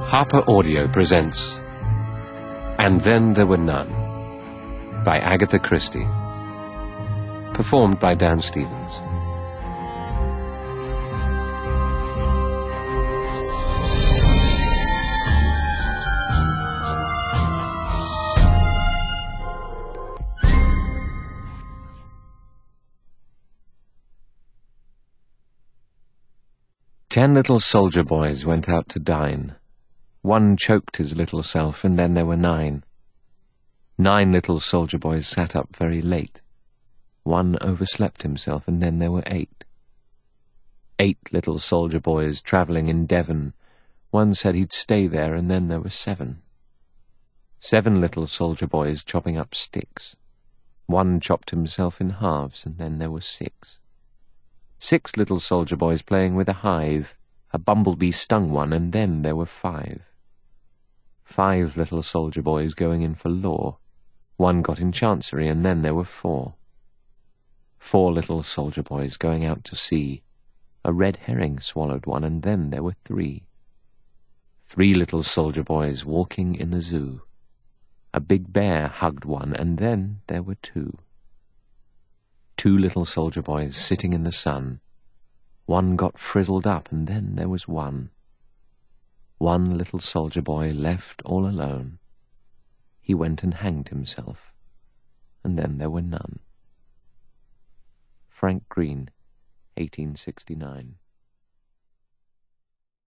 Harper Audio presents And Then There Were None by Agatha Christie. Performed by Dan Stevens. Ten little soldier boys went out to dine. One choked his little self, and then there were 9. 9 little soldier boys sat up very late. One overslept himself, and then there were 8. 8 little soldier boys travelling in Devon. One said he'd stay there, and then there were 7. 7 little soldier boys chopping up sticks. One chopped himself in halves, and then there were 6. 6 little soldier boys playing with a hive. A bumblebee stung one, and then there were 5. 5 little soldier boys going in for law. One got in chancery, and then there were 4. 4 little soldier boys going out to sea. A red herring swallowed one, and then there were 3. 3 little soldier boys walking in the zoo. A big bear hugged one, and then there were 2. 2 little soldier boys sitting in the sun. One got frizzled up, and then there was 1. 1 little soldier boy left all alone. He went and hanged himself, and then there were none. Frank Green, 1869.